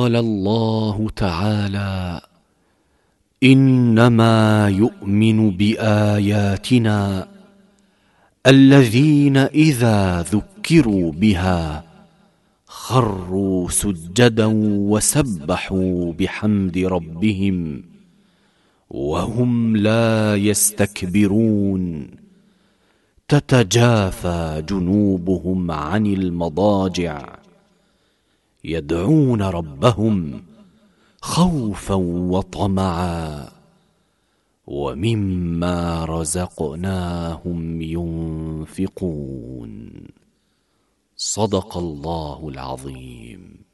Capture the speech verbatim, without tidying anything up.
قال الله تعالى: إنما يؤمن بآياتنا الذين إذا ذكروا بها خروا سجدا وسبحوا بحمد ربهم وهم لا يستكبرون تتجافى جنوبهم عن المضاجع يدعون ربهم خوفا وطمعا ومما رزقناهم ينفقون. صدق الله العظيم.